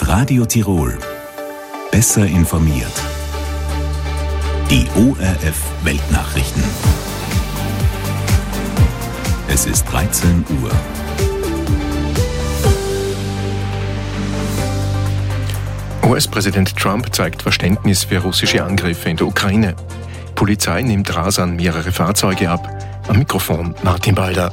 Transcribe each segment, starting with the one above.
Radio Tirol. Besser informiert. Die ORF Weltnachrichten. Es ist 13 Uhr. US-Präsident Trump zeigt Verständnis für russische Angriffe in der Ukraine. Polizei nimmt rasant mehrere Fahrzeuge ab. Am Mikrofon Martin Balder.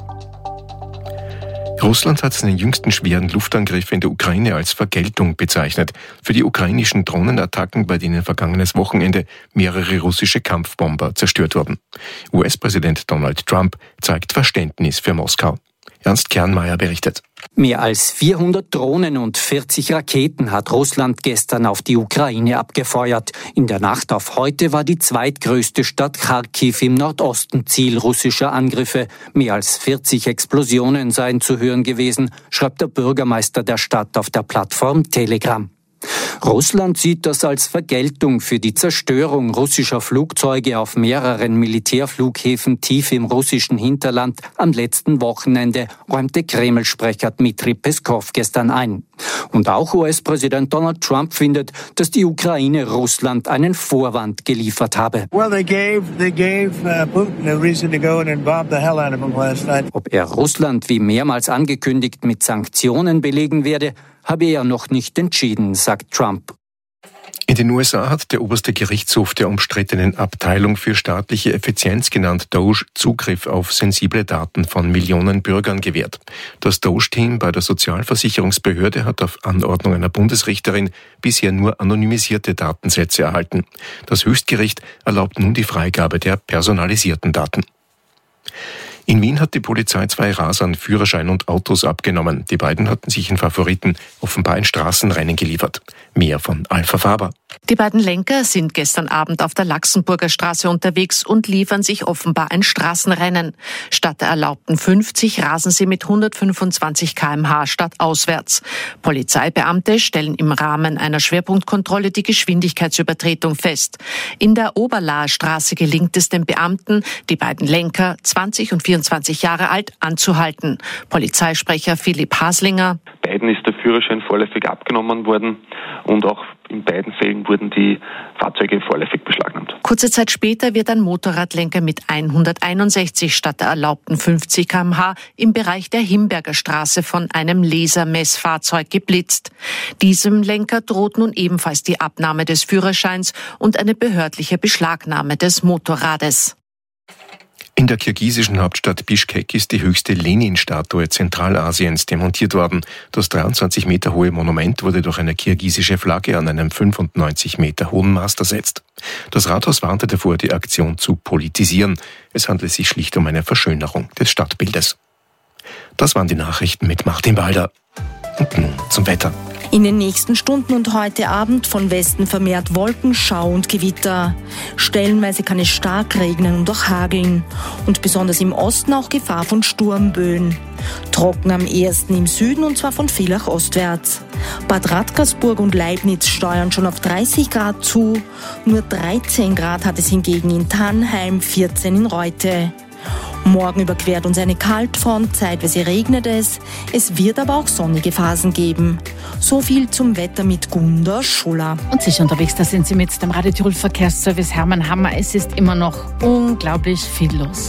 Russland hat seine jüngsten schweren Luftangriffe in der Ukraine als Vergeltung bezeichnet für die ukrainischen Drohnenattacken, bei denen vergangenes Wochenende mehrere russische Kampfbomber zerstört wurden. US-Präsident Donald Trump zeigt Verständnis für Moskau. Ernst Kernmeier berichtet. Mehr als 400 Drohnen und 40 Raketen hat Russland gestern auf die Ukraine abgefeuert. In der Nacht auf heute war die zweitgrößte Stadt Kharkiv im Nordosten Ziel russischer Angriffe. Mehr als 40 Explosionen seien zu hören gewesen, schreibt der Bürgermeister der Stadt auf der Plattform Telegram. Russland sieht das als Vergeltung für die Zerstörung russischer Flugzeuge auf mehreren Militärflughäfen tief im russischen Hinterland am letzten Wochenende, räumte Kreml-Sprecher Dmitri Peskov gestern ein. Und auch US-Präsident Donald Trump findet, dass die Ukraine Russland einen Vorwand geliefert habe. Putin a reason to go and bomb the hell out of him last night. Ob er Russland wie mehrmals angekündigt mit Sanktionen belegen werde, habe er noch nicht entschieden, sagt Trump. In den USA hat der oberste Gerichtshof der umstrittenen Abteilung für staatliche Effizienz, genannt DOJ, Zugriff auf sensible Daten von Millionen Bürgern gewährt. Das DOJ-Team bei der Sozialversicherungsbehörde hat auf Anordnung einer Bundesrichterin bisher nur anonymisierte Datensätze erhalten. Das Höchstgericht erlaubt nun die Freigabe der personalisierten Daten. In Wien hat die Polizei 2 Rasern Führerschein und Autos abgenommen. Die beiden hatten sich in Favoriten offenbar ein Straßenrennen geliefert. Mehr von Alpha Faber. Die beiden Lenker sind gestern Abend auf der Laxenburger Straße unterwegs und liefern sich offenbar ein Straßenrennen. Statt der erlaubten 50 rasen sie mit 125 km/h stadtauswärts. Polizeibeamte stellen im Rahmen einer Schwerpunktkontrolle die Geschwindigkeitsübertretung fest. In der Oberlaher Straße gelingt es den Beamten, die beiden Lenker, 20 und 24 Jahre alt, anzuhalten. Polizeisprecher Philipp Haslinger. Beiden ist der Führerschein vorläufig abgenommen worden und auch in beiden Fällen wurden die Fahrzeuge vorläufig beschlagnahmt. Kurze Zeit später wird ein Motorradlenker mit 161 statt der erlaubten 50 km/h im Bereich der Himberger Straße von einem Lasermessfahrzeug geblitzt. Diesem Lenker droht nun ebenfalls die Abnahme des Führerscheins und eine behördliche Beschlagnahme des Motorrades. In der kirgisischen Hauptstadt Bischkek ist die höchste Lenin-Statue Zentralasiens demontiert worden. Das 23 Meter hohe Monument wurde durch eine kirgisische Flagge an einem 95 Meter hohen Mast ersetzt. Das Rathaus warnte davor, die Aktion zu politisieren. Es handelt sich schlicht um eine Verschönerung des Stadtbildes. Das waren die Nachrichten mit Martin Balder. Und nun zum Wetter. In den nächsten Stunden und heute Abend von Westen vermehrt Wolken, Schau und Gewitter. Stellenweise kann es stark regnen und auch hageln. Und besonders im Osten auch Gefahr von Sturmböen. Trocken am ehesten im Süden und zwar von Villach ostwärts. Bad Radkersburg und Leibniz steuern schon auf 30 Grad zu. Nur 13 Grad hat es hingegen in Tannheim, 14 in Reute. Morgen überquert uns eine Kaltfront, zeitweise regnet es. Es wird aber auch sonnige Phasen geben. So viel zum Wetter mit Gunda Schuller. Und sicher unterwegs, da sind Sie mit dem Radio Tirol Verkehrsservice Hermann Hammer. Es ist immer noch unglaublich viel los.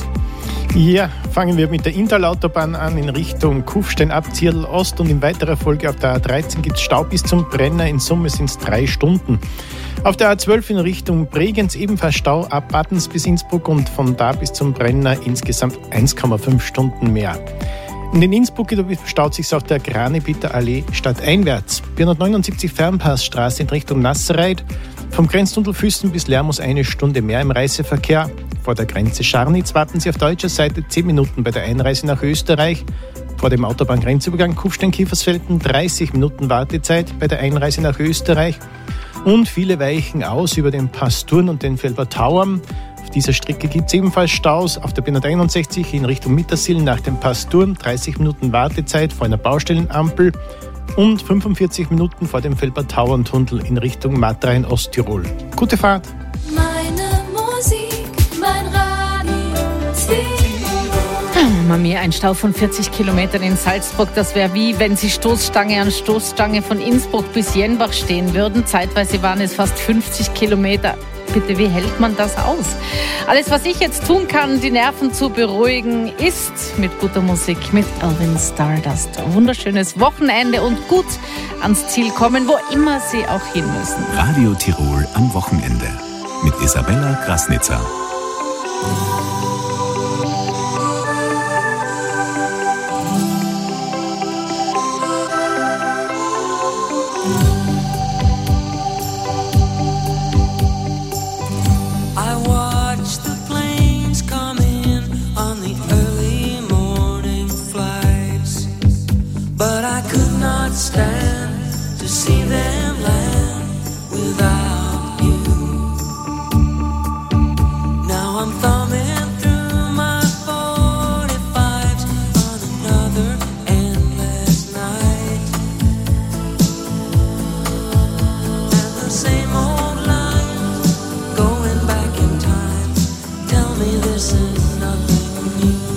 Ja, fangen wir mit der Inntal-Autobahn an in Richtung Kufstein ab Zierl Ost und in weiterer Folge auf der A13 gibt es Stau bis zum Brenner. In Summe sind es 3 Stunden. Auf der A12 in Richtung Bregenz ebenfalls Stau ab Battens bis Innsbruck und von da bis zum Brenner insgesamt 1,5 Stunden mehr. In den Innsbruck staut sich auf der Kranebieter Allee stadteinwärts. 479 Fernpassstraße in Richtung Nasserreit. Vom Grenztunnel Füssen bis Lermus 1 Stunde mehr im Reiseverkehr. Vor der Grenze Scharnitz warten Sie auf deutscher Seite 10 Minuten bei der Einreise nach Österreich. Vor dem Autobahngrenzübergang Kufstein-Kiefersfelden 30 Minuten Wartezeit bei der Einreise nach Österreich. Und viele weichen aus über den Pass Thurn und den Felbertauern. Auf dieser Strecke gibt es ebenfalls Staus. Auf der B161 in Richtung Mittersill nach dem Pass Thurn 30 Minuten Wartezeit vor einer Baustellenampel und 45 Minuten vor dem Felbertauern-Tunnel in Richtung Matra in Osttirol. Gute Fahrt! Meine Musik, mein Radio Tirol. Mama mia, ein Stau von 40 Kilometern in Salzburg. Das wäre wie, wenn Sie Stoßstange an Stoßstange von Innsbruck bis Jenbach stehen würden. Zeitweise waren es fast 50 Kilometer. Bitte, wie hält man das aus? Alles, was ich jetzt tun kann, die Nerven zu beruhigen, ist mit guter Musik, mit Elvis Stardust. Wunderschönes Wochenende und gut ans Ziel kommen, wo immer Sie auch hin müssen. Radio Tirol am Wochenende mit Isabella Krasnitzer. Stand to see them land without you. Now I'm thumbing through my 45s on another endless night, and the same old lines going back in time tell me this is nothing new.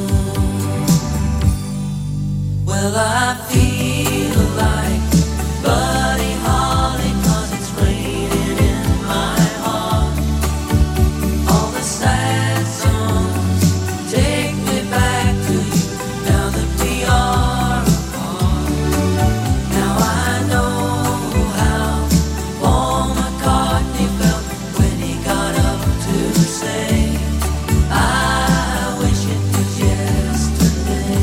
Well, I feel Buddy Holly, 'cause it's raining in my heart. All the sad songs take me back to you now that we are apart. Now I know how Paul McCartney felt when he got up to say, I wish it was yesterday.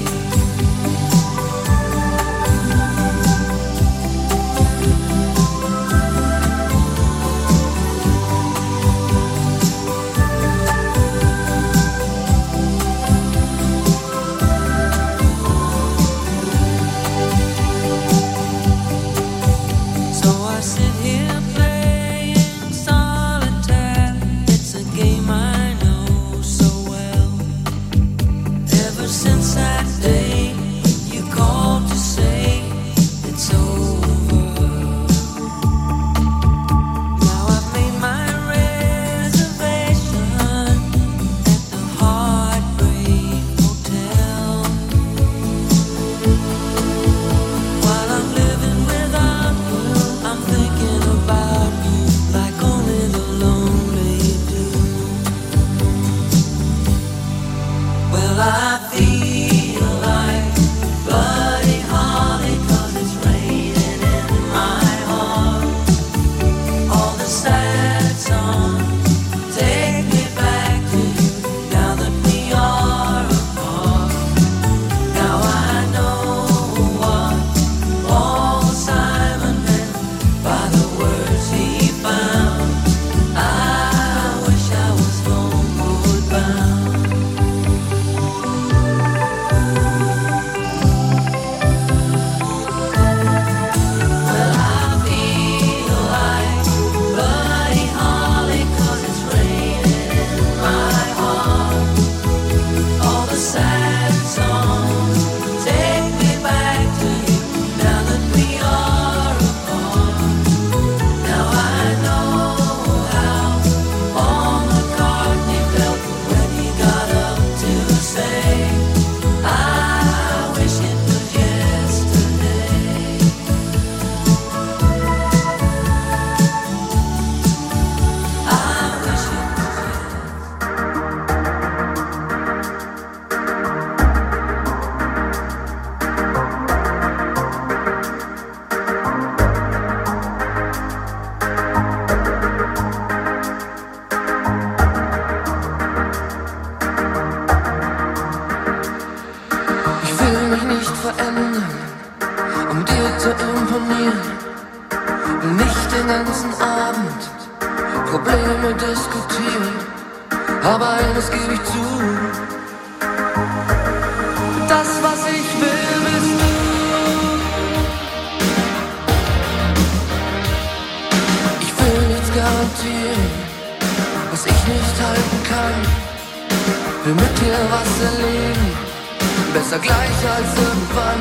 Besser gleich als irgendwann.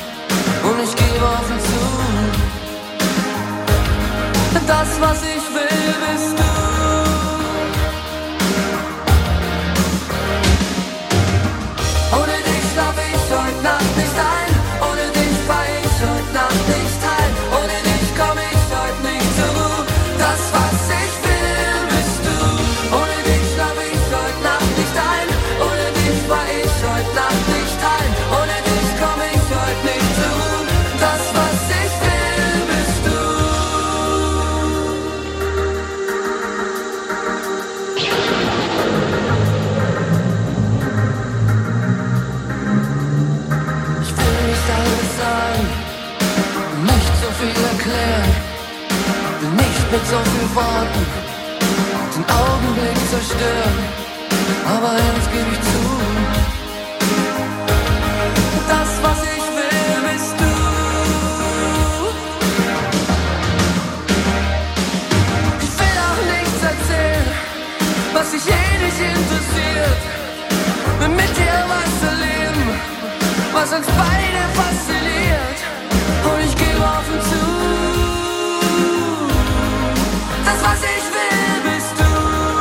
Und ich gebe offen zu, das, was ich will, bist du. tausend Worten den Augenblick zerstören, aber eins gebe ich zu: das, was ich will, bist du. Ich will auch nichts erzählen, was dich nicht interessiert. Will mit dir was erleben, was uns beide fasziniert. Und ich gebe offen zu: das, was ich will, bist du.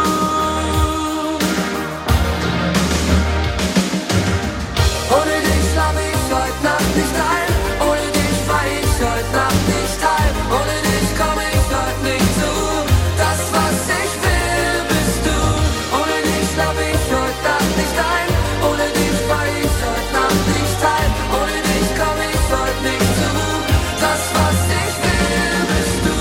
Ohne dich schlaf ich heute Nacht nicht ein. Ohne dich fahr ich heute Nacht nicht heim. Ohne dich komm ich heute nicht zur Ruhe. Das, was ich will, bist du. Ohne dich schlaf ich heute Nacht nicht ein. Ohne dich fahr ich heute Nacht nicht heim. Ohne dich komm ich heute nicht zur Ruhe. Das, was ich will, bist du.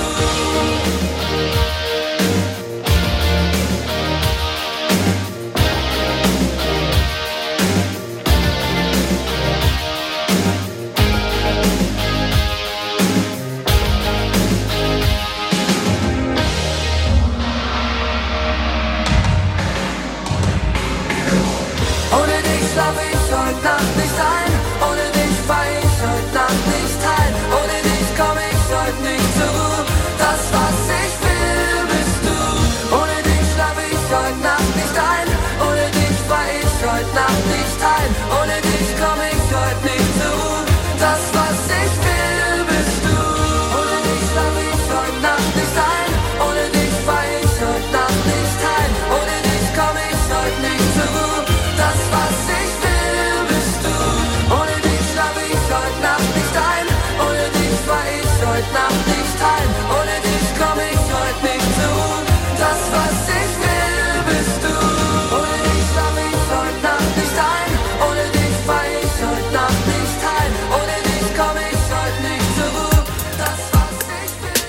Ohne dich schlaf ich heute Nacht nicht ein. Ohne dich fahr ich heute Nacht nicht heim. Ohne dich komm ich heute nicht zur Ruhe. Das, was ich will, bist du. Ohne dich schlaf ich heute Nacht nicht ein. Ohne dich fahr ich heute Nacht nicht heim. Ohne dich komm ich heute nicht zur Ruhe. Das, was ich will, bist du. Ohne dich schlaf ich heute Nacht nicht ein. Ohne dich fahr ich heute Nacht nicht heim. Ohne dich komm ich heute nicht zur Ruhe. Das, was ich will, bist du. Ohne dich schlaf ich heute Nacht nicht ein. Ohne dich fahr ich heute Nacht nicht heim. Ohne dich komm ich heute nicht zur Ruhe. Das, was ich will, bist du. Ohne dich schlaf ich heute Nacht nicht ein. Ohne dich fahr ich heute Nacht nicht heim. Ohne dich komm ich heute nicht zur Ruhe. Das, was ich will,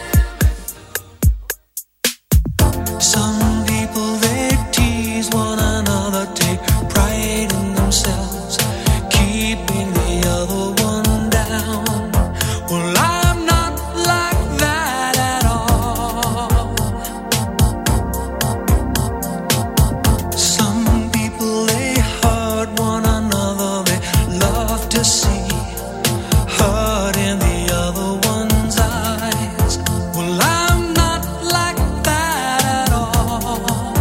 bist du. Some people they tease one another, take pride in themselves, keeping the other one down. Well, I'm not like that at all. Some people they hurt one another, they love to see hurt in the other one's eyes. Well, I'm not like that at all.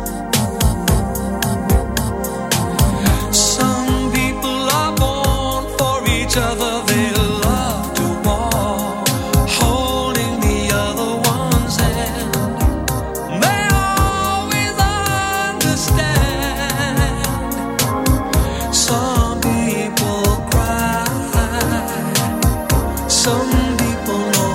Some people are born for each other, they love to walk, holding the other one's hand. They always understand. Some people cry, some people know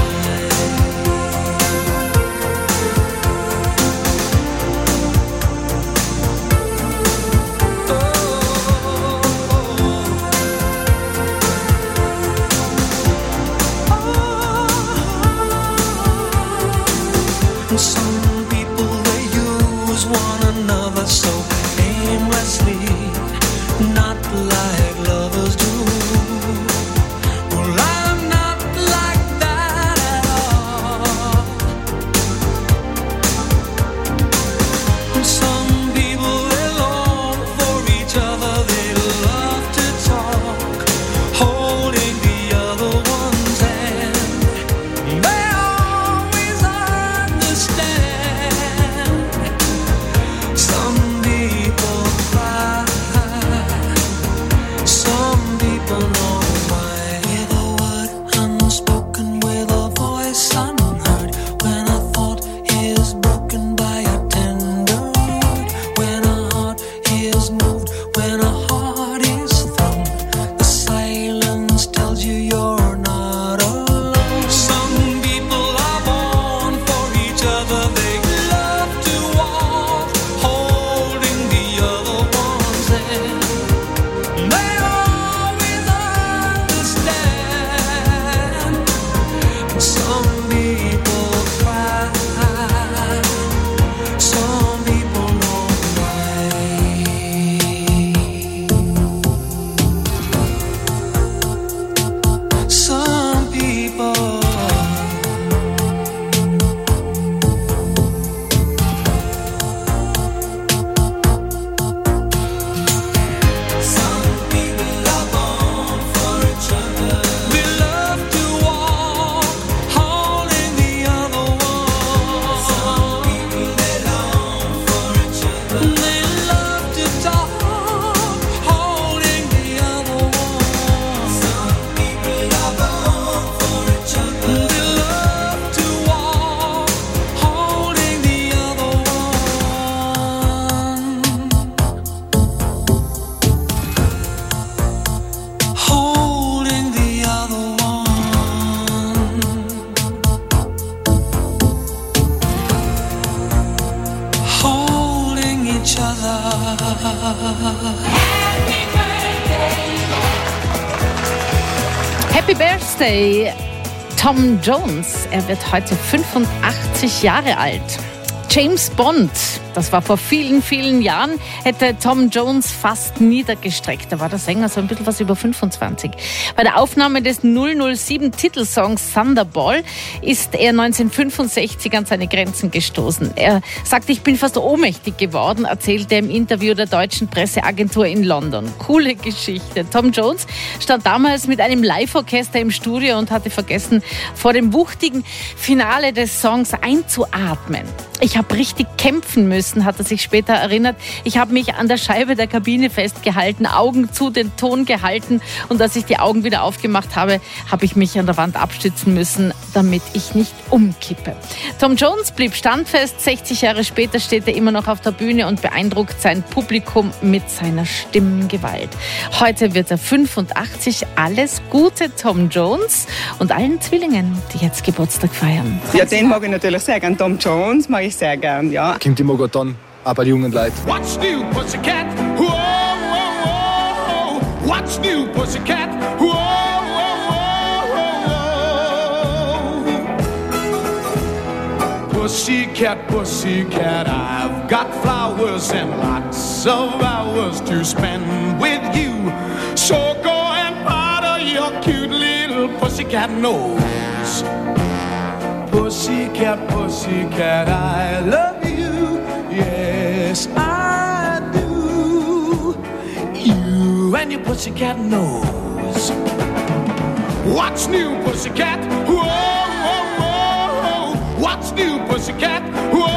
And some people they use one another so aimlessly, not like lovers do. Well, I'm not like that at all. And some people they long for each other, they love to talk, holding the other one's hand. They always understand. Some people cry, some each other. Happy Birthday, Tom Jones. Er wird heute 85 Jahre alt. James Bond, das war vor vielen, vielen Jahren, hätte Tom Jones fast niedergestreckt. Da war der Sänger so ein bisschen was über 25. Bei der Aufnahme des 007-Titelsongs Thunderball ist er 1965 an seine Grenzen gestoßen. Er sagt, ich bin fast ohnmächtig geworden, erzählte er im Interview der deutschen Presseagentur in London. Coole Geschichte. Tom Jones stand damals mit einem Live-Orchester im Studio und hatte vergessen, vor dem wuchtigen Finale des Songs einzuatmen. Ich habe richtig kämpfen müssen, hat er sich später erinnert. Ich habe mich an der Scheibe der Kabine festgehalten, Augen zu, den Ton gehalten und als ich die Augen wieder aufgemacht habe, habe ich mich an der Wand abstützen müssen, damit ich nicht umkippe. Tom Jones blieb standfest. 60 Jahre später steht er immer noch auf der Bühne und beeindruckt sein Publikum mit seiner Stimmengewalt. Heute wird er 85. Alles Gute, Tom Jones und allen Zwillingen, die jetzt Geburtstag feiern. Ja, den mag ich natürlich sehr gern. Tom Jones mag ich sehr gern, ja. Kommt immer gut an, auch bei den jungen Leuten. What's new, Pussycat? Whoa, whoa, whoa. What's new, Pussycat? Whoa, whoa, whoa. Pussycat, pussycat, I've got flowers and lots of hours to spend with you. So go and powder your cute little pussycat nose. Pussycat, pussycat, I love you, yes I do. You and your pussycat nose. What's new, pussycat? Whoa, whoa, whoa. What's new, pussycat? Whoa,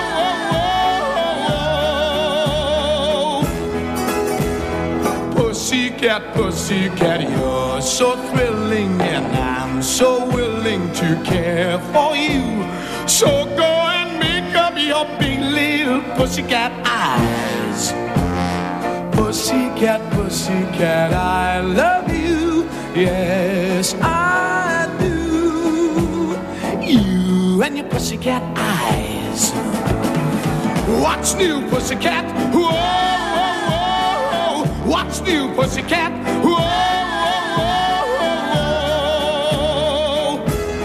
whoa, whoa. Pussycat, pussycat, you're so thrilling and I'm so willing to care for you. So go and make up your big little pussycat eyes. Pussycat, pussycat, I love you, yes I do. You and your pussycat eyes. What's new, pussycat? Whoa, whoa, whoa. What's new, pussycat? Whoa, whoa,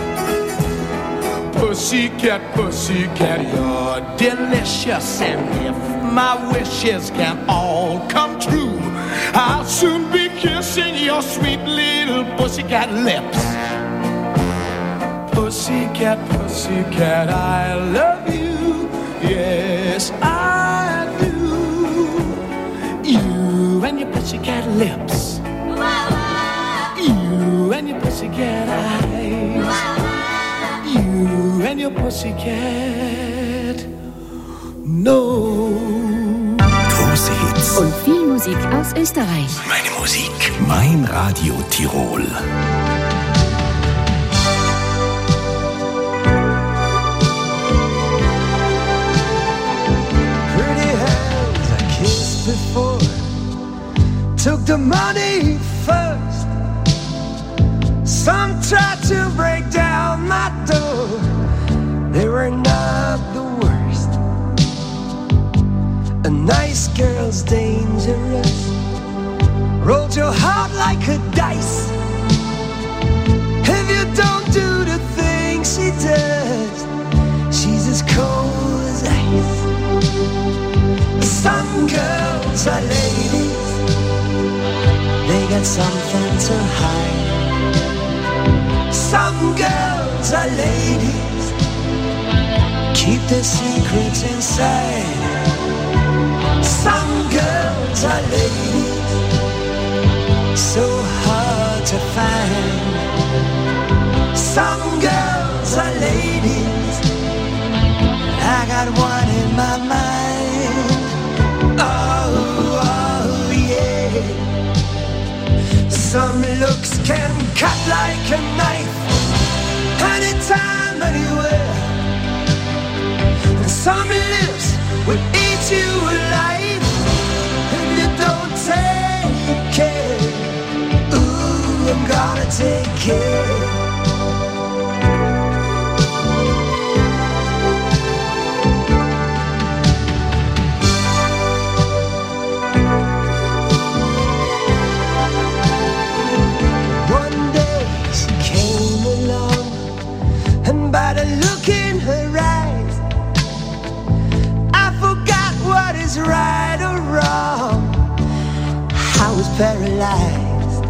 whoa. Pussycat, pussycat, you're delicious. And if my wishes can all come true, I'll soon be kissing your sweet little pussycat lips. Pussycat, pussycat, I love you, yes I do. You and your pussycat lips. You and your pussycat eyes. You and your pussycat nose. Große Hits. Und viel Musik aus Österreich. Meine Musik. Mein Radio Tirol. Pretty hands I kissed before took the money first. Some tried to break down my door. They were not the worst. A nice girl's dangerous. Rolled your heart like a dice. If you don't do the things she does, she's as cold as ice. Some girls are ladies. They got something to hide. Some girls are ladies. Keep their secrets inside. Some girls are ladies, so hard to find. Some girls are ladies. I got one in my mind. Oh, oh yeah. Some looks can cut like a knife, anytime, anywhere. And some lips will eat you alive if you don't take care. Ooh, I'm gonna take care. wrong. I was paralyzed.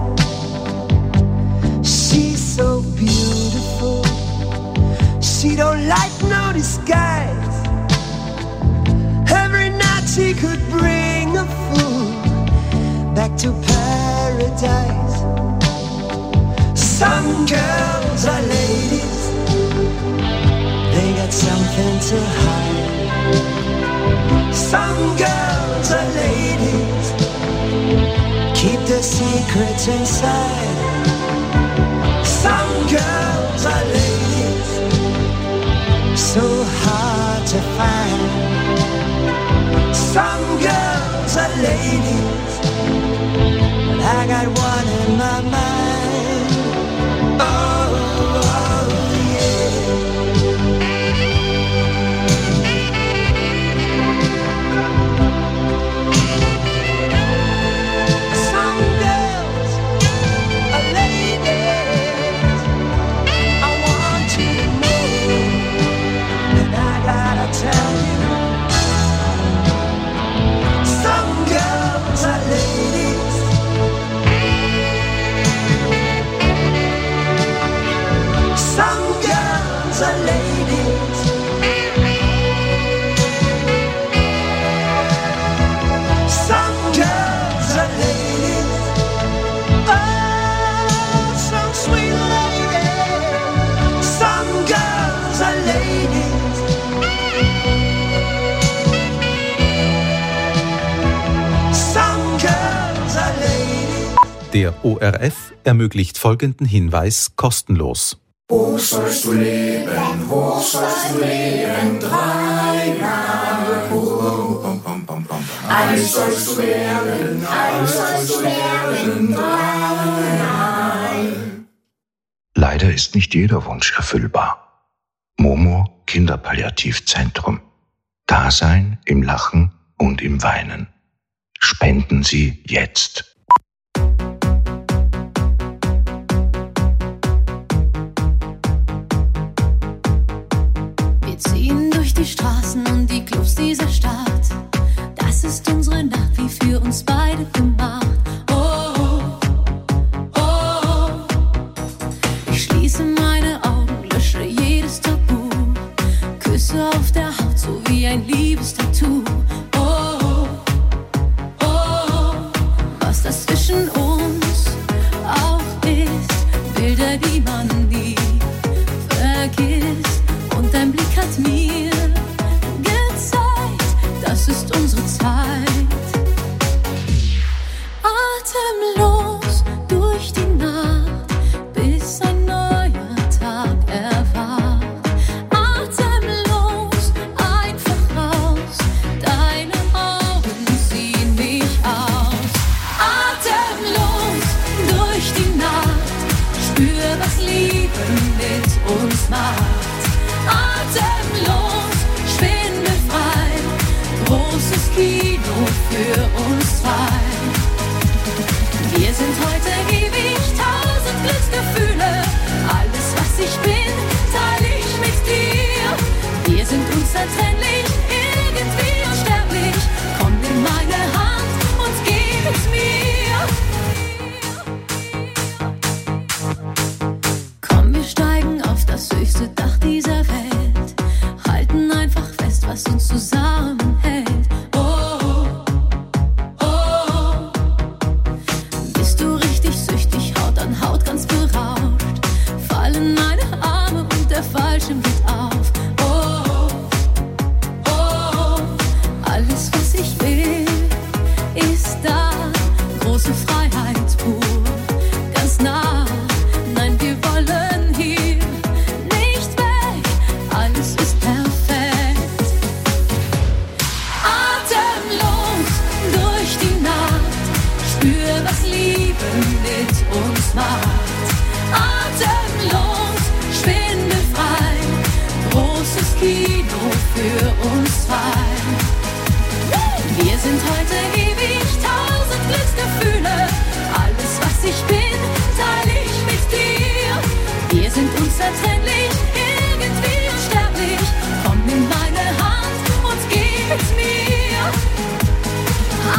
She's so beautiful. She don't like no disguise. Every night she could bring a fool back to paradise. Some girls are ladies. They got something to hide. Some girls are ladies. Keep their secrets inside. Some girls are ladies. So hard to find. Some girls are ladies. But I got one in my mind. Oh, yeah. Some girls are ladies. I want you to know, and I gotta tell you. Some girls are ladies. Some girls are ladies. Some girls are ladies. Oh, some sweet ladies. Some girls are ladies. Some girls are ladies. Der ORF ermöglicht folgenden Hinweis kostenlos. Hoch sollst du leben, hoch sollst du leben, dreimal hoch. Alles sollst du werden, alles sollst du werden, dreimal. Leider ist nicht jeder Wunsch erfüllbar. Momo Kinderpalliativzentrum. Dasein im Lachen und im Weinen. Spenden Sie jetzt. Wir ziehen durch die Straßen und die Clubs dieser Stadt. Das ist unsere Nacht, wie für uns beide gemacht. Oh, oh, oh. Ich schließe meine Augen, lösche jedes Tabu. Küsse auf der Haut, so wie ein Liebestattoo. Oh, oh, oh. Was das zwischen uns auch ist, Bilder, die man nie vergisst. Und dein Blick hat mir gezeigt, das ist unsere Zeit. Atemlos durch die Nacht, bis ein neuer Tag erwacht. Atemlos, einfach raus, deine Augen ziehen mich aus. Atemlos durch die Nacht, spür, was Liebe mit uns macht. Atemlos, schwindelfrei, großes Kino für uns zwei. Wir sind heute ewig, 1000 Glücksgefühle. Alles, was ich bin, teile ich mit dir. Wir sind unzertrennlich, irgendwie unsterblich. Komm in meine Hand und gib es mir. Komm, wir steigen auf das höchste Dach dieser Welt. Halten einfach fest, was uns zusammenhält. Oh, oh, oh. Bist du richtig süchtig, Haut an Haut ganz berauscht. Fallen meine Arme und der Fallschirm geht auf. Oh, oh, oh. Alles, was ich will, ist da. Große Freiheit pur, ganz nah. Nein, wir wollen hier nicht weg. Alles ist perfekt. Atemlos durch die Nacht, spür, was Liebe mit uns macht. Atemlos, schwindelfrei, großes Kino für uns zwei. Wir sind heute ewig, 1000 Glücksgefühle. Alles, was ich bin, teile ich mit dir. Wir sind unzertrennlich, irgendwie unsterblich. Komm in meine Hand und gib es mir.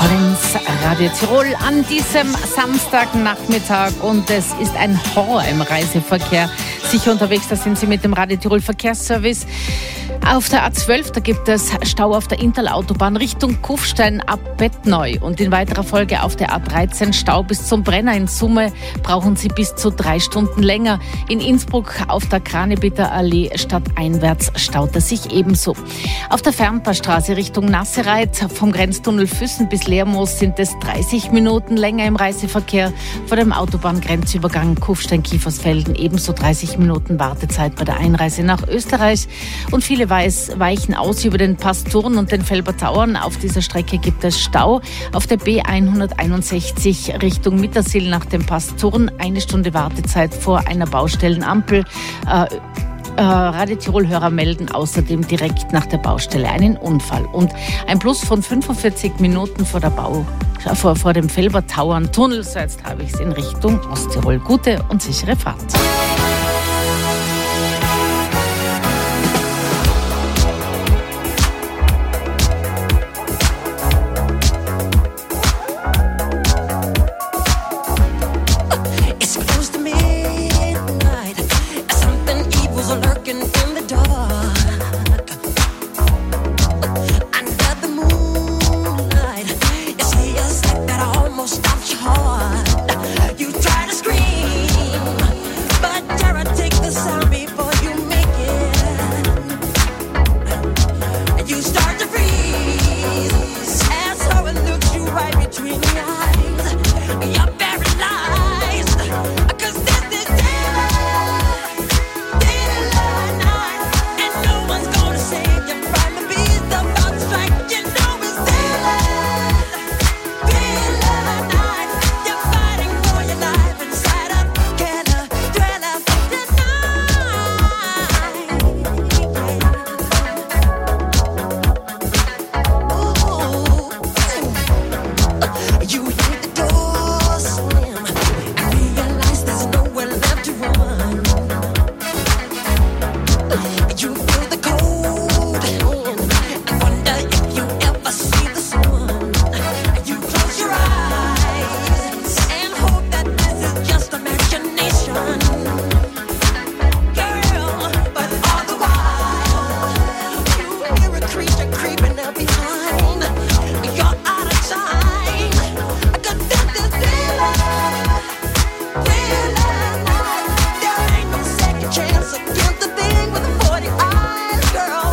Collins, Radio Tirol an diesem Samstagnachmittag und es ist ein Horror im Reiseverkehr. Sicher unterwegs, da sind Sie mit dem Radio Tirol Verkehrsservice. Auf der A12, da gibt es Stau auf der Interlautobahn Richtung Kufstein ab Bettneu und in weiterer Folge auf der A13 Stau bis zum Brenner. In Summe brauchen Sie bis zu 3 Stunden länger. In Innsbruck auf der Kranebieter Allee stadteinwärts staut es sich ebenso. Auf der Fernpassstraße Richtung Nassereit vom Grenztunnel Füssen bis Lermoos sind es 30 Minuten länger im Reiseverkehr. Vor dem Autobahngrenzübergang Kufstein-Kiefersfelden ebenso 30 Minuten Wartezeit bei der Einreise nach Österreich. Und viele weichen aus über den Pass Thurn und den Felbertauern. Auf dieser Strecke gibt es Stau. Auf der B161 Richtung Mittersill nach dem Pass Thurn 1 Stunde Wartezeit vor einer Baustellenampel. Radio Tirol-Hörer melden außerdem direkt nach der Baustelle einen Unfall. Und ein Plus von 45 Minuten vor dem Felbertauern-Tunnel. So, jetzt habe ich es in Richtung Osttirol. Gute und sichere Fahrt. You try to scream, but terror take the sound before you make it. You start to freeze as someone looks you right between the eyes. You're paralyzed, 'cause this is daylight night, and no one's gonna save you from the beast about to strike. You know it's daylight night. You're fighting for your life inside a killer thriller tonight. You hear the door slam and realize there's nowhere left to run. You feel the cold hand and wonder if you ever see the sun. You close your eyes and hope that this is just imagination, girl. But all the while, you hear a creature creeping up behind. You're out of time, 'cause this is daylight night. There ain't no second chance against the thing with the 40 eyes, girl.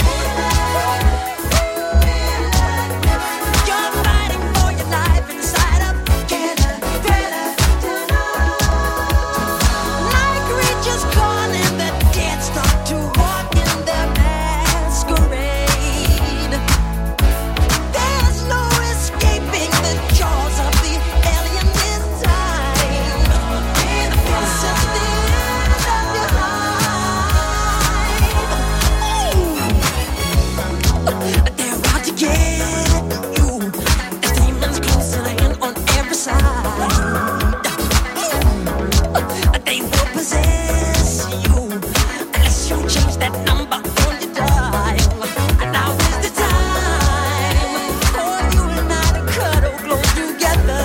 You're fighting for your life inside a killer thriller tonight. Night creatures calling, the dead start to walk in their masquerade. There's no escaping the jaws of the alien this time. This is the end of your life. They're out to get you. There's demons closing in on every side. They will possess you unless you change that number on your dial. And now is the time for you and I to cuddle close together.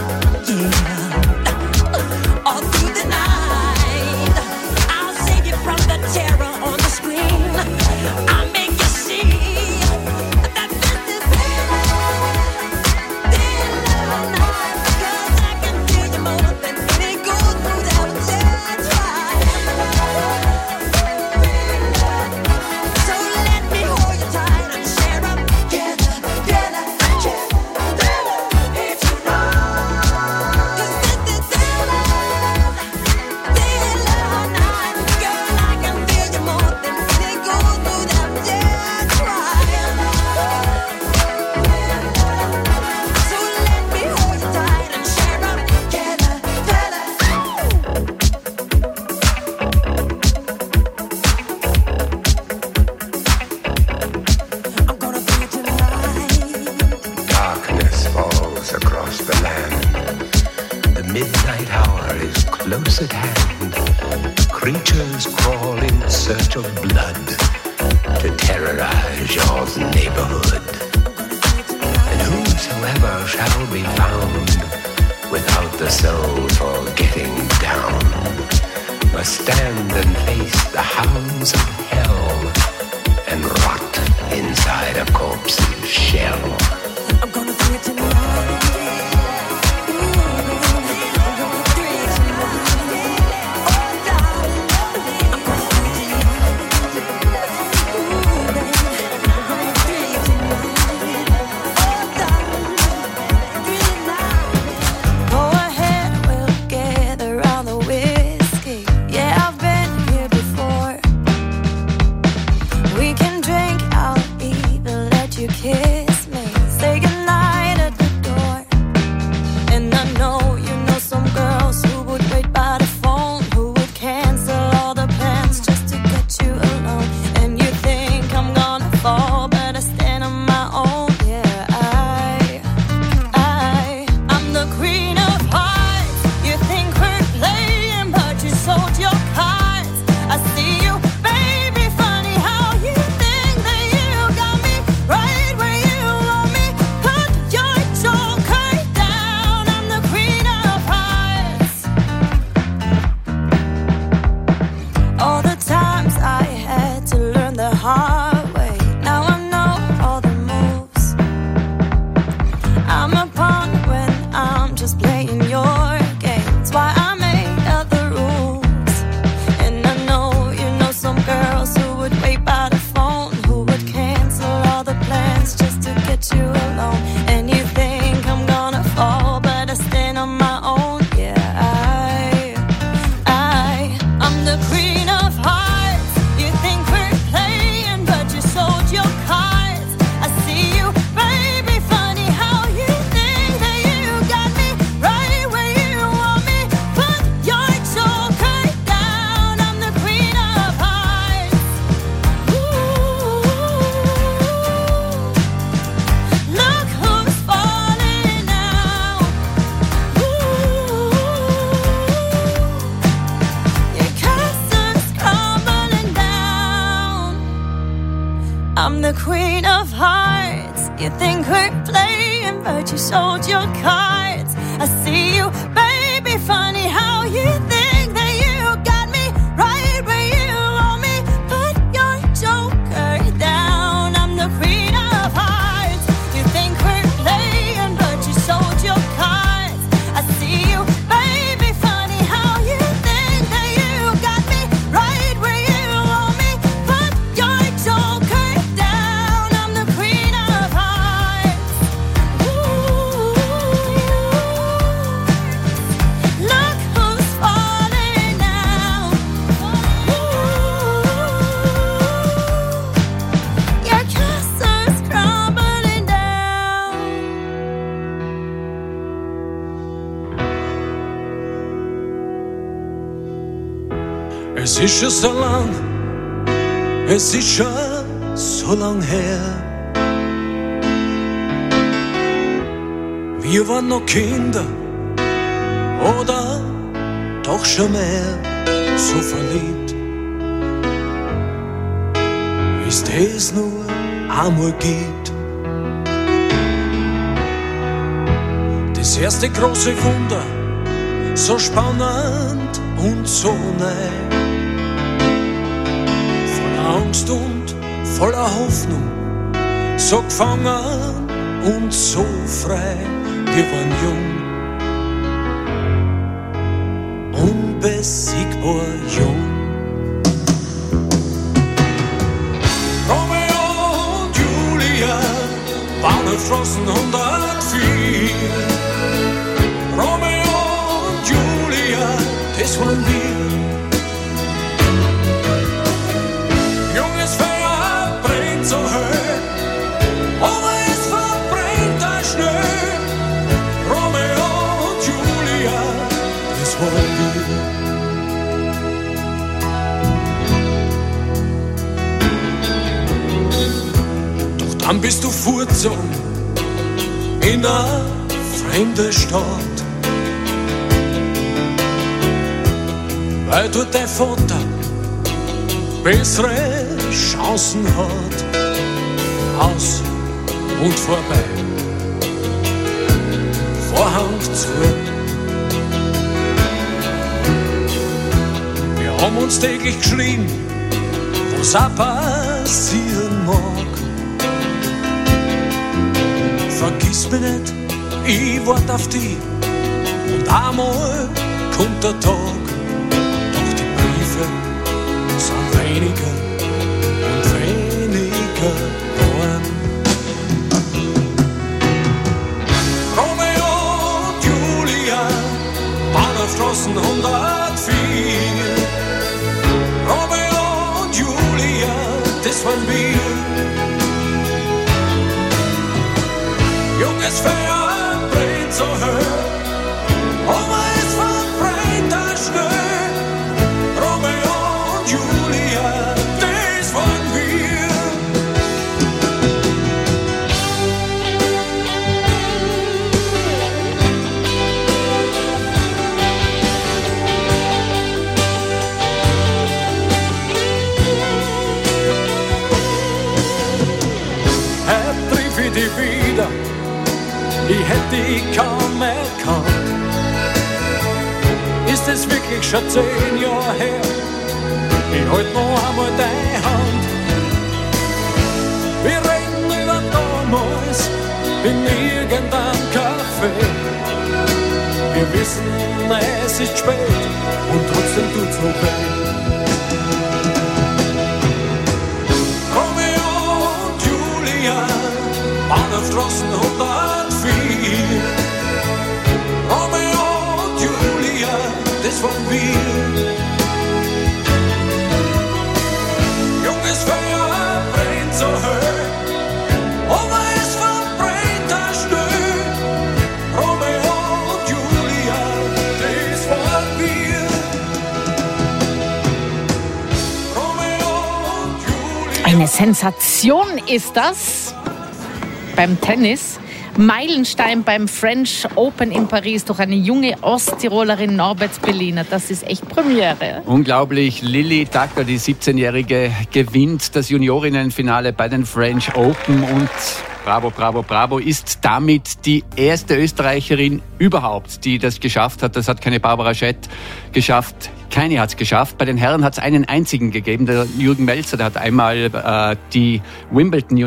Yeah, all through the night, I'll save you from the terror on the screen. I'll make you see that this is daylight night, 'cause I can feel you more than any goes without that try. So let me hold you tight and share up together, it's right. 'Cause this is daylight night, girl, I can feel you more than any goes without that try. So let me hold you tight and share up together, I'm gonna be tonight. Darkness falls across the land. The midnight hour is close at hand. Creatures crawl in search of blood to terrorize your neighborhood. And whose whosoever shall be found without the soul for getting down must stand and face the hounds of hell and rot inside a corpse's shell. I'm gonna do it tonight. Kiss me, say goodnight at the door. And I know you know some girls who would wait by the phone, who would cancel all the plans just to get you alone. And you think I'm gonna fall, but I stand on my own. Yeah, I'm the queen of hearts. You think we're playing, but you sold your cards. I see you, baby, funny how you think that you got me right. Hard way. Now I know all the moves. I'm a pawn when I'm just playing your games. Why I made up the rules. And I know you know some girls who would wait by the phone, who would cancel all the plans just to get you alone. And you think I'm gonna fall, but I stand on my own. Yeah, I'm the queen of hearts. You think we're playing, but you sold your cards. I see you, baby, funny how you think that you got me right where you want me. Put your joker down. I'm the queen of hearts. Ooh, look who's falling now. Ooh, your castle's crumbling down. I'm the queen of hearts. You think we're playing, but you sold your cards. I see you, baby, funny how you think that you got me right where you want me. Put your joker down. I'm the queen of hearts. You think we're playing, but you sold your cards. I see you, baby, funny how you think that you got me right where you want me. Put your joker down. I'm the queen of hearts. Ooh, look who's falling now. Ooh, your castle's crumbling down. Es ist schon so lang, es ist schon so lang her. Wir waren noch Kinder oder doch schon mehr, so verliebt, wie's das nur einmal gibt. Das erste große Wunder, so spannend und so neu. Angst und voller Hoffnung, so gefangen und so frei. Wir waren jung, unbesiegbar jung. Romeo und Julia waren erfrossen 104. Romeo und Julia, das waren wir. Junges Feuer brennt so hell, aber es verbrennt da schnell. Romeo und Julia, das waren wir. Doch dann bist du fortgezogen in eine fremde Stadt, weil dort dein Vater bessere Chancen hat. Aus und vorbei. zu. Wir haben uns täglich geschrien, was auch passieren mag. Vergiss mich nicht, ich wart auf dich und einmal kommt der Tag. Doch die Briefe sind weniger und weniger warm. Romeo und Julia, Bahnhofstraßen 104. Romeo und Julia, das waren wir. Junges Feuer brennt so hoch, aber es verbrennt auch schnell. Romeo und Julia, das waren wir. Triff ich dich wieder, ich hätte dich kaum erkannt. Ist es wirklich schon 10 Jahre her? Ich halt noch einmal deine Hand. Wir reden über damals in irgendeinem Café. Wir wissen, es ist spät und trotzdem tut's noch weh. Romeo und Julia, Bahnhofstraßen 104. Romeo und Julia, das waren wir. Junges Feuer brennt so hoch, aber es verbrennt auch schnell. Romeo und Julia, das waren wir. Romeo und Julia. Eine Sensation ist das beim Tennis. Meilenstein beim French Open in Paris durch eine junge Osttirolerin Norbert Bellina. Das ist echt Premiere. Unglaublich. Lilly Dacker, die 17-Jährige, gewinnt das Juniorinnenfinale bei den French Open und bravo, bravo, bravo, ist damit die erste Österreicherin überhaupt, die das geschafft hat. Das hat keine Barbara Schett geschafft. Keine hat es geschafft. Bei den Herren hat es einen einzigen gegeben, der Jürgen Melzer. Der hat einmal den Wimbledon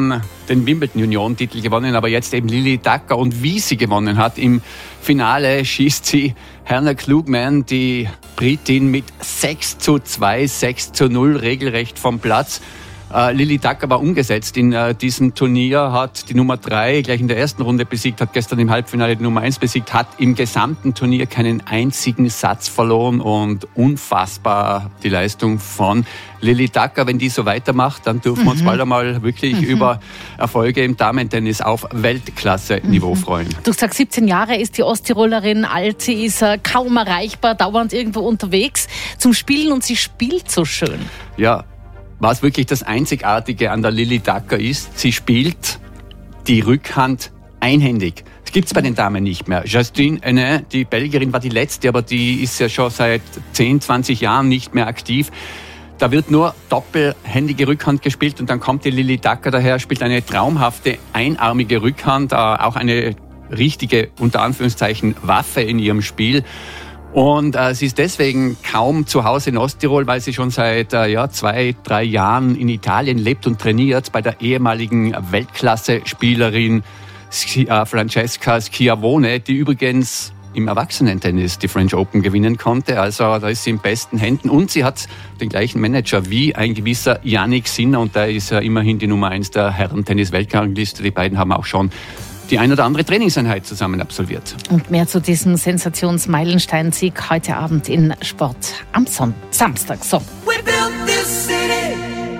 Union-Titel gewonnen, aber jetzt eben Lilly Dacker. Und wie sie gewonnen hat, im Finale schießt sie Hannah Klugman, die Britin, mit 6:2, 6:0 regelrecht vom Platz. Lilly Dacker war umgesetzt in diesem Turnier, hat die Nummer 3 gleich in der ersten Runde besiegt, hat gestern im Halbfinale die Nummer 1 besiegt, hat im gesamten Turnier keinen einzigen Satz verloren und unfassbar die Leistung von Lilly Dacker. Wenn die so weitermacht, dann dürfen wir uns bald einmal wirklich über Erfolge im Damentennis auf Weltklasse-Niveau freuen. Du sagst, 17 Jahre ist die Osttirolerin alt, sie ist kaum erreichbar, dauernd irgendwo unterwegs zum Spielen und sie spielt so schön. Ja. Was wirklich das Einzigartige an der Lilly Dacker ist, sie spielt die Rückhand einhändig. Das gibt's bei den Damen nicht mehr. Justine Henin, die Belgierin, war die letzte, aber die ist ja schon seit 10, 20 Jahren nicht mehr aktiv. Da wird nur doppelhändige Rückhand gespielt und dann kommt die Lilly Dacker daher, spielt eine traumhafte einarmige Rückhand, auch eine richtige, unter Anführungszeichen, Waffe in ihrem Spiel. Und sie ist deswegen kaum zu Hause in Osttirol, weil sie schon seit 2, 3 Jahren in Italien lebt und trainiert bei der ehemaligen Weltklasse-Spielerin Francesca Schiavone, die übrigens im Erwachsenentennis die French Open gewinnen konnte. Also da ist sie in besten Händen. Und sie hat den gleichen Manager wie ein gewisser Yannick Sinner. Und der ist ja immerhin die Nummer 1 der Herren-Tennis-Weltrangliste. Die beiden haben auch schon die ein oder andere Trainingseinheit zusammen absolviert. Und mehr zu diesem Sensationsmeilenstein-Sieg heute Abend in Sport am Samstag. So. We built this city.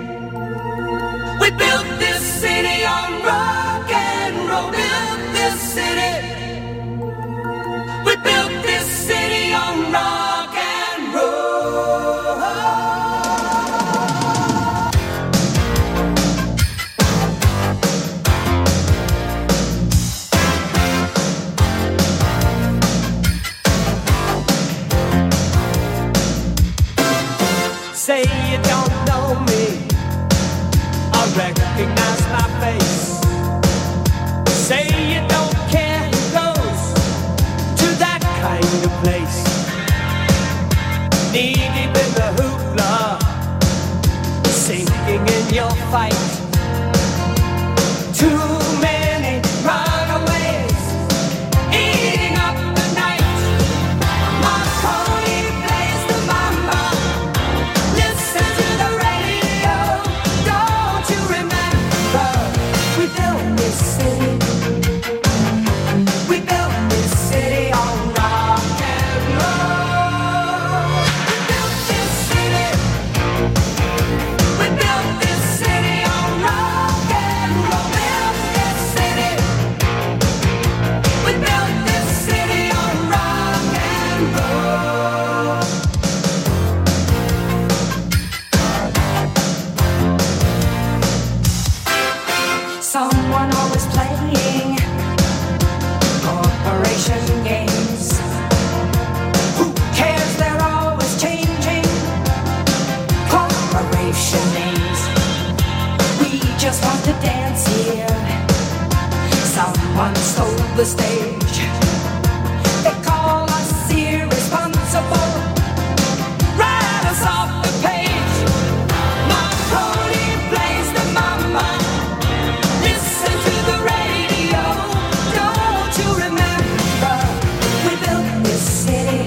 We built this city on rock and roll. Built this city. We built this city on rock and roll. the stage. They call us irresponsible, write us off the page. Marconi plays the mama, listen to the radio. Don't you remember, we built this city.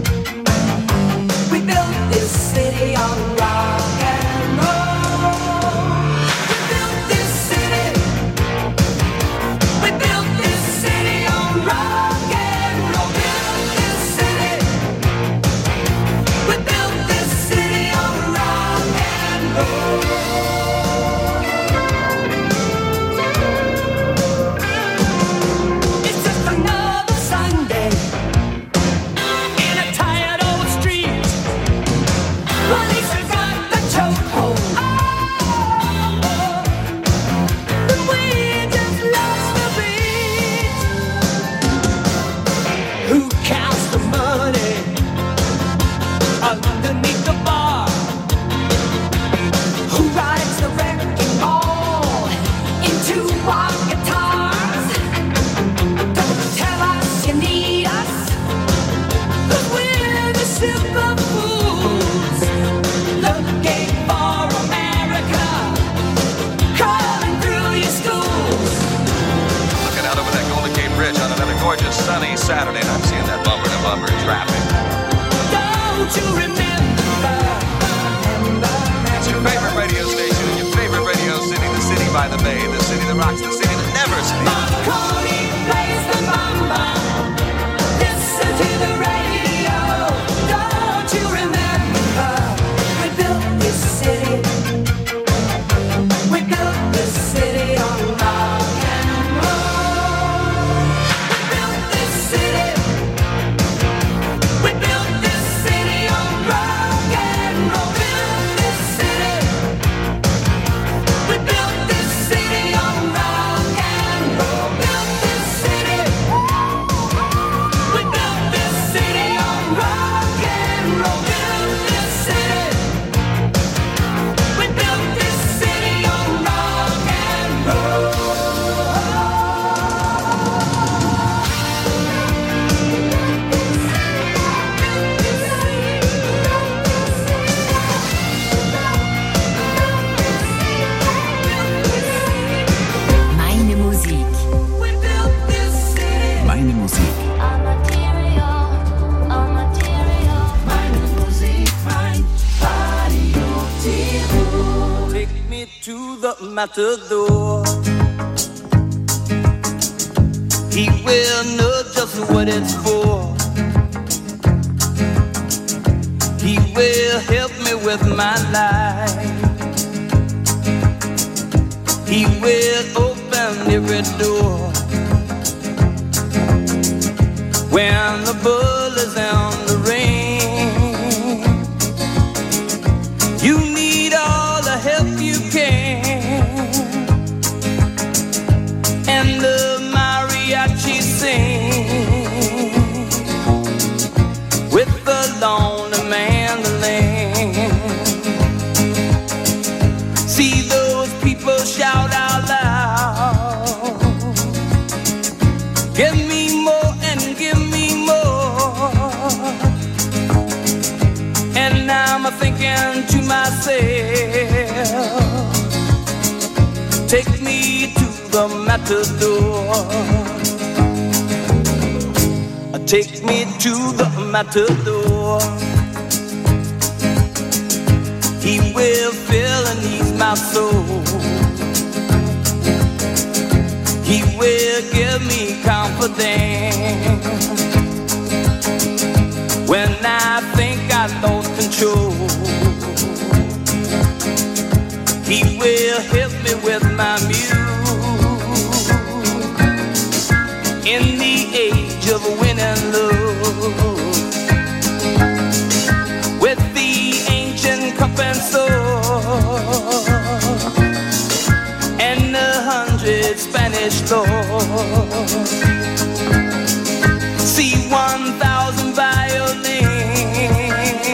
We built this city on rock and roll. We built this city. We built this city on rock and roll. Built this city. We built this city on rock and roll. It's just another Sunday in a tired old street. Police have got the chokehold. But we just lost the beat. Who counts the money underneath the bar? Who rides the wrecking ball into our guitars? Don't tell us you need us, 'cause we're the super fools looking for America, crawling through your schools. Looking out over that Golden Gate Bridge on another gorgeous sunny Saturday, and I'm seeing that bumper-to-bumper traffic. Don't you remember? It's your favorite radio station in your favorite radio city, the city by the bay, the city that rocks, the city that never sleeps. Marconi plays the mamba. Listen to the radio. Don't you remember? We built this city. We built this city on rock and roll. We built this city. We built this city on rock and roll. Built this city. We built this city on rock and roll. Built this city. We built this city on rock and roll. Built this city. We built this city on rock and roll. Meine Musik. We built this city. Meine Musik. Meine Musik, mein Radio Tirol. Take me to the matador. He will know just what it's for. He will help me with my life. He will open every door. When the bull is in the rain, you need all the help you can. And the mariachi sing with the lonely mandolin. See those people shout out loud, give me more and give me more. And I'm thinking to myself, take me to the matador. Take me to the matador. He will fill and ease my soul. He will give me confidence when I think I lost control. He will help me with my muse in the age of winning love. With the ancient cup and sword and 100 Spanish lords. See 1,000 violins,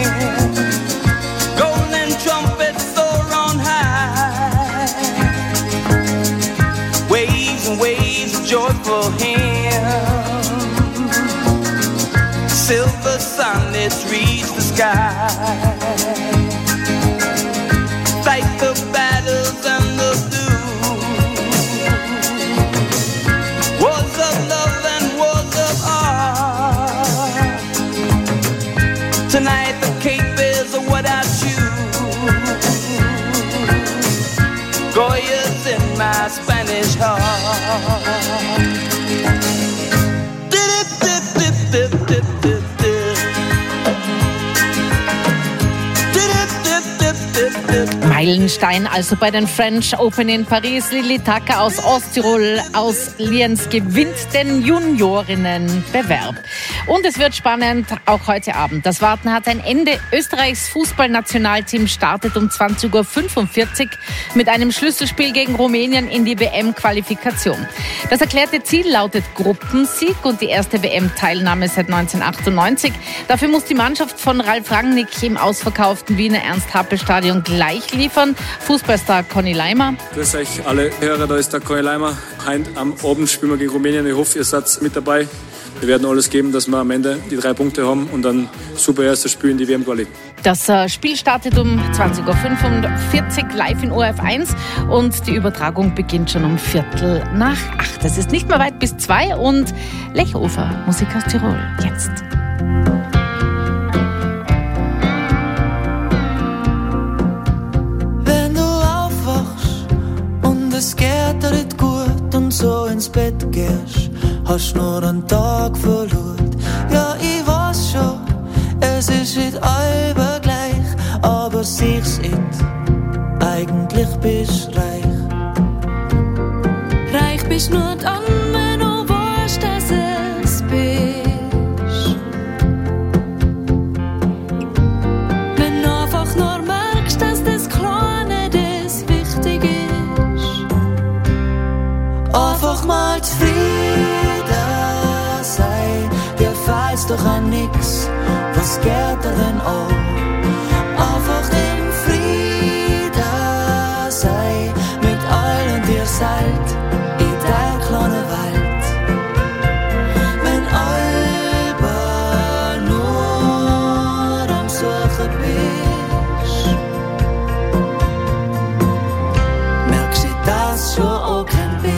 golden trumpets soar on high, waves and waves of joyful hymns. Silver sunlets reach the sky. Fight the battles and the blue. Wars of love and wars of art. Tonight the Cape is what I choose. Goya's in my Spanish heart. Meilenstein also bei den French Open in Paris. Lili Tacker aus Osttirol, aus Lienz, gewinnt den Juniorinnenbewerb. Und es wird spannend, auch heute Abend. Das Warten hat ein Ende. Österreichs Fußballnationalteam startet um 20.45 Uhr mit einem Schlüsselspiel gegen Rumänien in die WM-Qualifikation. Das erklärte Ziel lautet Gruppensieg und die erste WM-Teilnahme seit 1998. Dafür muss die Mannschaft von Ralf Rangnick im ausverkauften Wiener Ernst-Happel-Stadion gleich liefern. Fußballstar Conny Leimer. Grüß euch alle Hörer, da ist der Conny Leimer. Heute am Abend spielen wir gegen Rumänien. Ich hoffe, ihr seid mit dabei. Wir werden alles geben, dass wir am Ende die 3 Punkte haben und dann super erstes Spiel in die WM-Quali. Das Spiel startet um 20.45 Uhr live in ORF 1 und die Übertragung beginnt schon um 7:45. Es ist nicht mehr weit bis 2 und Lechofer, Musik aus Tirol, jetzt. Wenn du aufwachst und es geht dir nicht gut und so ins Bett gehst, hast nur einen Tag verloren. Ja, ich weiß schon, es ist nicht halber gleich, aber sich's nicht, eigentlich bist du reich. Reich bist nur dann, wenn du weißt, dass es bist. Wenn du einfach nur merkst, dass das Kleine das Wichtige ist. Einfach mal zufrieden sein, dir fällt's doch an nix, was geht dir denn auch? Einfach im Frieden sein, mit all und ihr seid in der kleinen Welt. Wenn alle nur am Suchen bist, merkst du, dass schon auch kein bist.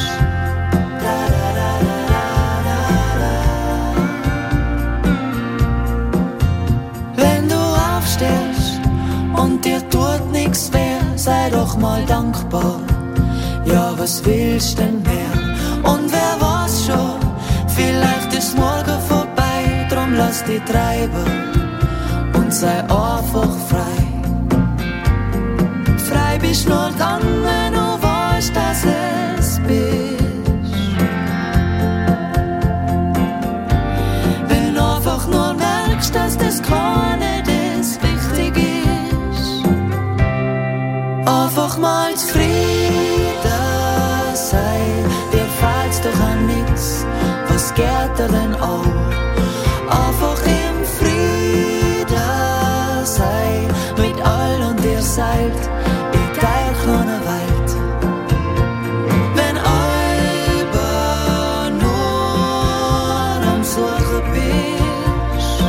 Und dir tut nix weh, sei doch mal dankbar. Ja, was willst denn mehr? Und wer weiß schon, vielleicht ist morgen vorbei, drum lass dich treiben und sei einfach frei. Frei bist nur dann, wenn du weißt, dass es bist. Wenn du einfach nur merkst, dass das Kleine das Wichtige ist. Einfach mal zufrieden sein, dir fällt's doch an nix, was geht dir denn auch? Einfach im Frieden sein, mit all und ihr seid in der kleinen Welt. Wenn alle nur am Suchen bist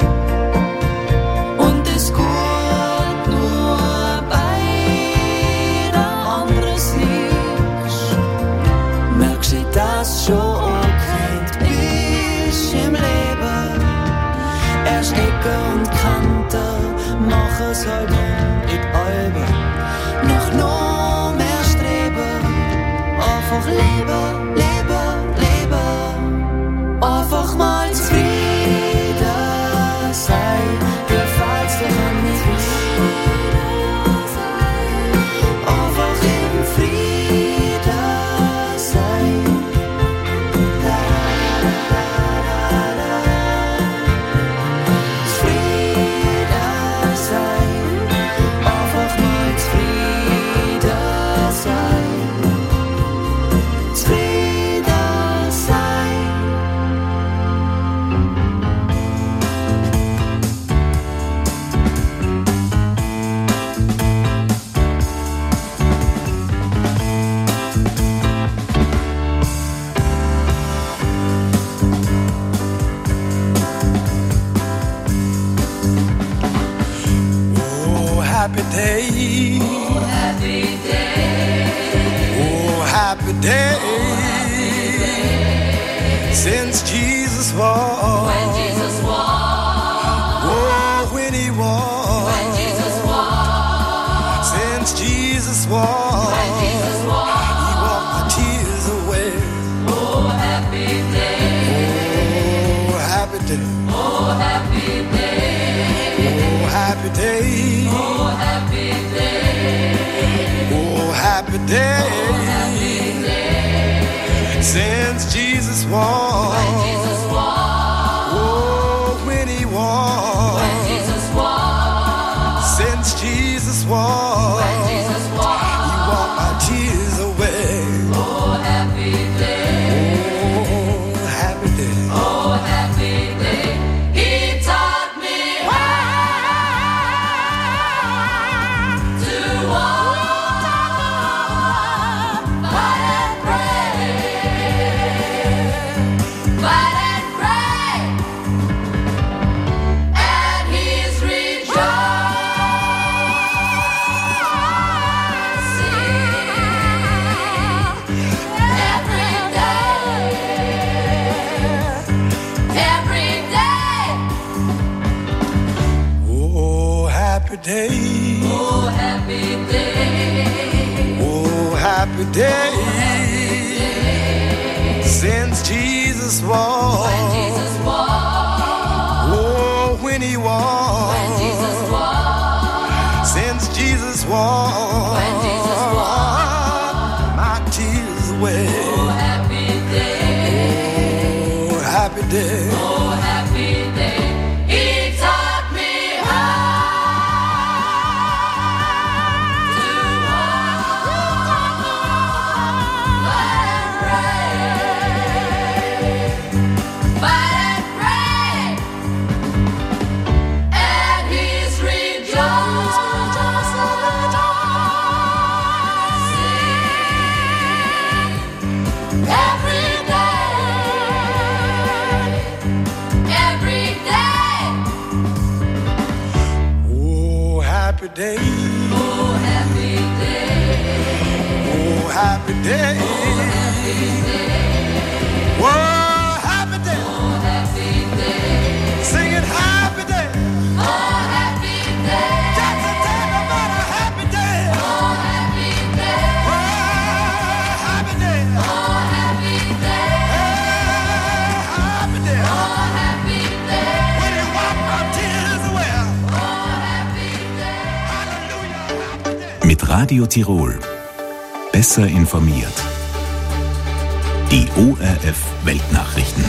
und es gut nur bei der anderen siehst, merkst du, dass schon auch kein bist im Leben. Erst Ecke und Kante machen es halt nicht halber. Noch noch mehr streben, einfach leben, leben, leben. Einfach mal zufrieden sein, dir fällt's doch an nichts. Einfach im Frieden sein. Zufrieden sein, einfach mal zufrieden sein. Zufrieden sein. day. Oh, happy day. Oh, happy day. Since Jesus walked. When Jesus walked. Oh, when he walked. When Jesus walked. Since Jesus walked. When Jesus walked. He walked my tears away. Oh, happy day. Oh, happy day. Oh, happy day. Oh, happy day. Oh, happy day. Oh, happy day. Oh, happy day. Since Jesus walked. When Jesus walked. Oh, when he walked. When Jesus walked. Since Jesus walked. When Jesus walked. He walked my tears away. Oh, happy day. Oh, happy day. Oh, happy day. He taught me to walk, fight and pray, and he's rejoicing every day. Oh, happy day. Oh, happy day. Oh, happy day. Since Jesus walked. When Jesus walked. Oh, when he walked. When Jesus walked. Since Jesus walked. When Jesus walked. My tears away. Oh, happy day. Oh, happy day. Oh, happy day. He taught me how to walk, fight and pray, and he's rejoicing every day. Oh, happy day. Oh, happy day. Oh, happy day. Oh, happy day. Oh, happy day. Sing it, happy day. Oh, happy day. Got to tell about a happy day. Oh, happy day. Oh, happy day. Oh, happy day. Happy day. Oh, happy day. When he wiped my tears away. Oh, happy day. Mit Radio Tirol. Besser informiert. Die ORF Weltnachrichten.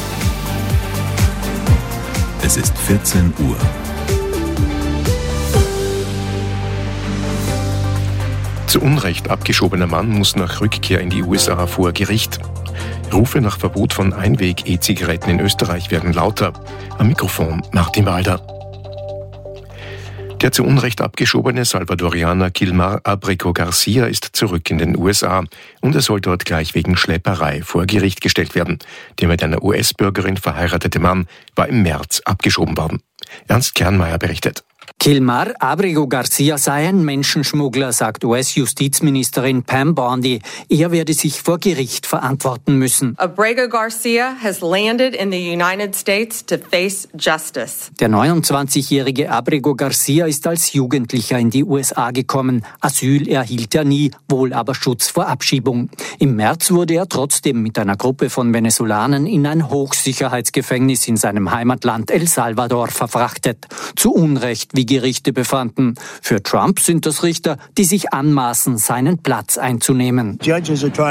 Es ist 14 Uhr. Zu Unrecht abgeschobener Mann muss nach Rückkehr in die USA vor Gericht. Rufe nach Verbot von Einweg-E-Zigaretten in Österreich werden lauter. Am Mikrofon Martin Walder. Der zu Unrecht abgeschobene Salvadorianer Gilmar Abrego Garcia ist zurück in den USA und er soll dort gleich wegen Schlepperei vor Gericht gestellt werden. Der mit einer US-Bürgerin verheiratete Mann war im März abgeschoben worden. Ernst Kernmeier berichtet. Gilmar Abrego Garcia sei ein Menschenschmuggler, sagt US-Justizministerin Pam Bondi. Er werde sich vor Gericht verantworten müssen. Abrego Garcia has landed in the United States to face justice. Der 29-jährige Abrego Garcia ist als Jugendlicher in die USA gekommen. Asyl erhielt er nie, wohl aber Schutz vor Abschiebung. Im März wurde er trotzdem mit einer Gruppe von Venezolanen in ein Hochsicherheitsgefängnis in seinem Heimatland El Salvador verfrachtet. Zu Unrecht, wie Gerichte befanden. Für Trump sind das Richter, die sich anmaßen, seinen Platz einzunehmen. Der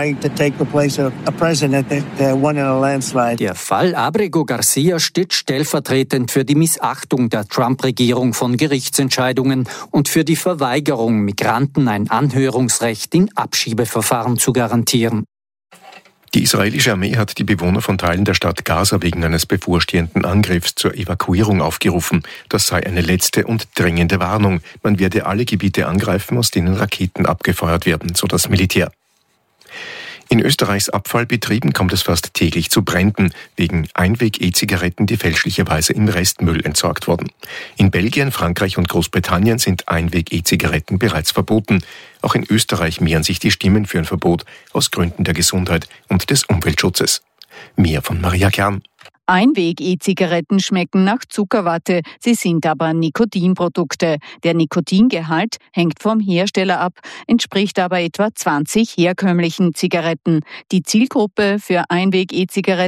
Fall Abrego Garcia steht stellvertretend für die Missachtung der Trump-Regierung von Gerichtsentscheidungen und für die Verweigerung, Migranten ein Anhörungsrecht in Abschiebeverfahren zu garantieren. Die israelische Armee hat die Bewohner von Teilen der Stadt Gaza wegen eines bevorstehenden Angriffs zur Evakuierung aufgerufen. Das sei eine letzte und dringende Warnung. Man werde alle Gebiete angreifen, aus denen Raketen abgefeuert werden, so das Militär. In Österreichs Abfallbetrieben kommt es fast täglich zu Bränden wegen Einweg-E-Zigaretten, die fälschlicherweise im Restmüll entsorgt wurden. In Belgien, Frankreich und Großbritannien sind Einweg-E-Zigaretten bereits verboten. Auch in Österreich mehren sich die Stimmen für ein Verbot aus Gründen der Gesundheit und des Umweltschutzes. Mehr von Maria Kern. Einweg-E-Zigaretten schmecken nach Zuckerwatte, sie sind aber Nikotinprodukte. Der Nikotingehalt hängt vom Hersteller ab, entspricht aber etwa 20 herkömmlichen Zigaretten. Die Zielgruppe für Einweg-E-Zigaretten